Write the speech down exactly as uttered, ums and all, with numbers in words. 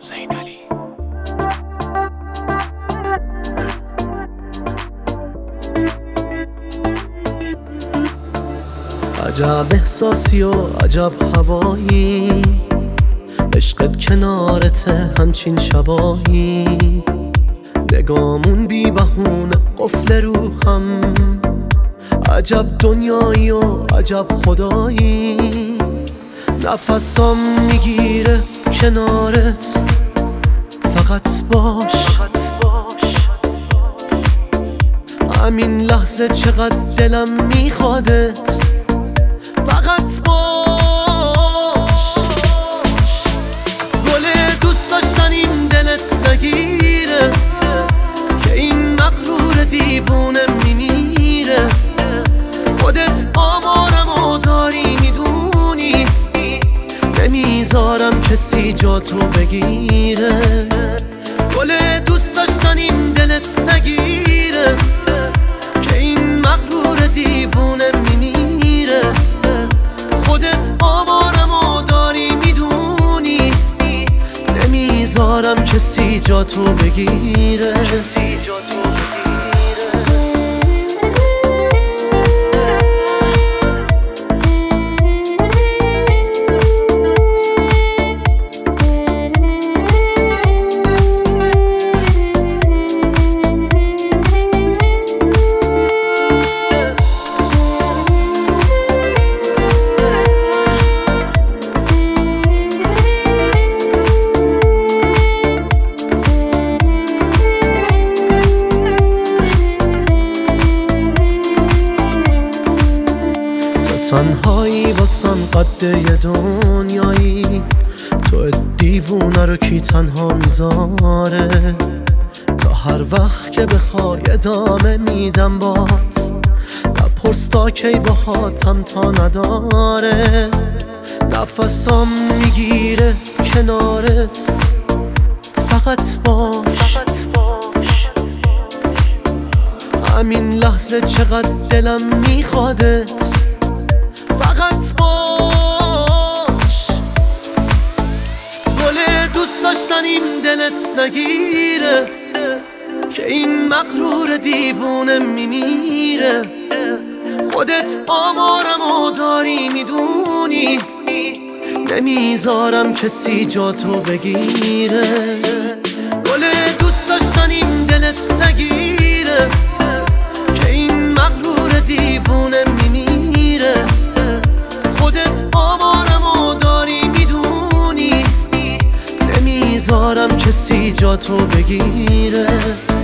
زینالی. عجب احساسی و عجب هوایی، عشقت کنارته همچین شبایی، نگامون بی بهونه قفل روحم، عجب دنیایی و عجب خدایی، نفسام میگیره کنارت، فقط باش همین لحظه چقدر دلم میخوادت، فقط باش. گل دوست داشتنیم دلت نگیره که این مغرور دیوونه میمیره، خودت آمارم و داری میدونی، نمیذارم کسی جا تو بگیره. گل دوست داشتنیم دلت نگیره که این مغرور دیوونه میمیره، خودت آمارم و داری میدونی، نمیذارم کسی جا تو بگیره. تنهایی واسم قد یه دنیایی، تو دیوونه رو کی تنها میذاره، تا هر وقت که بخوای ادامه میدم بات، نپرس تا کی باهاتم تا نداره، نفسام میگیره کنارت، فقط باش همین لحظه چقدر دلم میخوادت، فقط باش. گل دوست داشتنیم دلت نگیره که این مغرور دیوونه میمیره، خودت آمارم و داری میدونی، نمیذارم کسی جا تو بگیره. گل دوست داشتنیم دلت نگیره که این مغرور دیوونه میمیره، خودت آمارم و داری میدونی، نمیذارم کسی جا تو بگیره.